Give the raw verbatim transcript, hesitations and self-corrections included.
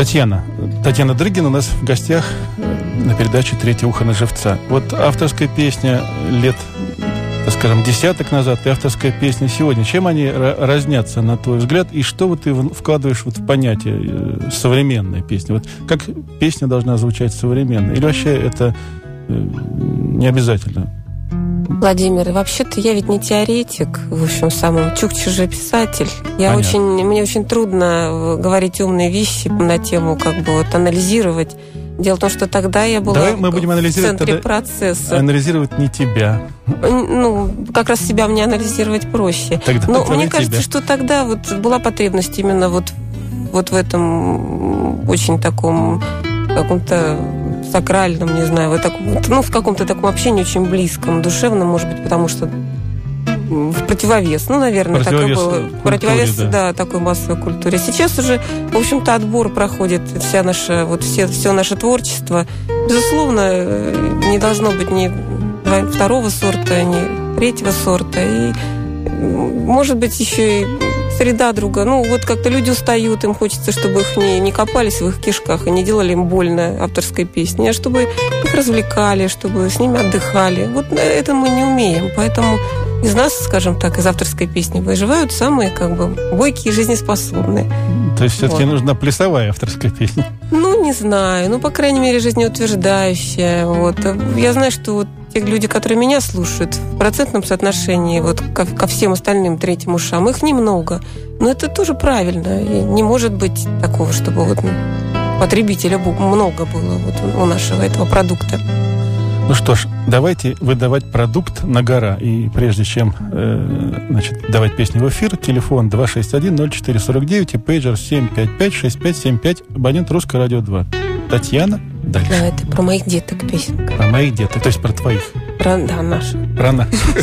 Татьяна. Татьяна Дрыгина у нас в гостях на передаче «Третье ухо на живца». Вот авторская песня лет, так скажем, десяток назад и авторская песня сегодня. Чем они разнятся, на твой взгляд? И что вот ты вкладываешь вот в понятие современная песня? Вот как песня должна звучать современно? Или вообще это не обязательно? Владимир, вообще-то я ведь не теоретик, в общем, самым Чукча же писатель. Я очень, мне очень трудно говорить умные вещи на тему, как бы вот анализировать. Дело в том, что тогда я была Давай мы будем в анализировать центре тогда, процесса. Анализировать не тебя. Ну, как раз себя мне анализировать проще. Тогда Но мне кажется, тебя. что тогда вот была потребность именно вот, вот в этом очень таком каком-то сакральном, не знаю, вот таком, ну, в каком-то таком общении очень близком, душевном, может быть, потому что в противовес, ну, наверное, противовес так и было. Культуре, противовес, да. да, такой массовой культуре. Сейчас уже, в общем-то, отбор проходит, вся наша, вот все, все наше творчество. Безусловно, не должно быть ни второго сорта, ни третьего сорта. И, может быть, еще и среда друга. Ну, вот как-то люди устают, им хочется, чтобы их не, не копались в их кишках и не делали им больно авторской песни, а чтобы их развлекали, чтобы с ними отдыхали. Вот это мы не умеем, поэтому из нас, скажем так, из авторской песни выживают самые, как бы, бойкие и жизнеспособные. То есть все-таки вот. Нужна плясовая авторская песня? Ну, не знаю. Ну, по крайней мере, жизнеутверждающая. Вот. Я знаю, что вот те люди, которые меня слушают, в процентном соотношении вот ко, ко всем остальным третьим ушам, их немного. Но это тоже правильно. И не может быть такого, чтобы вот, ну, потребителя много было вот у нашего этого продукта. Ну что ж, давайте выдавать продукт на гора. И прежде чем э, значит, давать песню в эфир, телефон два шесть один ноль четыре сорок девять и пейджер семь пять пять шесть пять семь пять, абонент Русское радио два. Татьяна, дальше. Да, это про моих деток песенка. Про моих деток, то есть про твоих. Про, да, наших. Про наших.